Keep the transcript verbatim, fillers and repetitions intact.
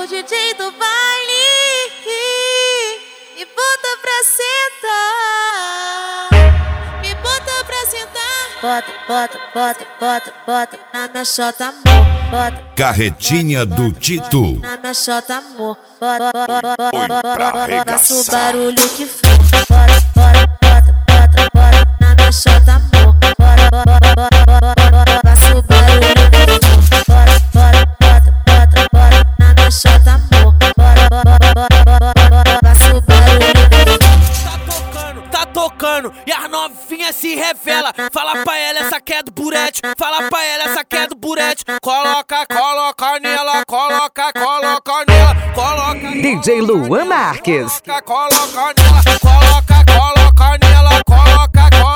o D J do baile me bota pra sentar, me bota pra sentar. Bota, bota, bota, bota, bota na minha chota, amor. Bota, Carretinha do Tito. na minha chota, amor. Bota, bota, bota, Põe pra bota, bota, arregaçar. faça o barulho que for. Bota, bota, bota, bota, bota na minha chota, amor. Bota, bota, bota, bota, bota, faça o barulho que for. Bota, bota, bota, bota, bota na minha chota, amor. Bota, bota, bota, bota, bota, faça o barulho que for. Tá tocando, tá tocando, e as novinhas se revela. Fala pra ela, essa que é do burete. Fala pra ela, essa que é do burete. Coloca, coloca nela, coloca, coloca nela, coloca. D J Luan Marques. Coloca, coloca nela, coloca, coloca nela, coloca, coloca.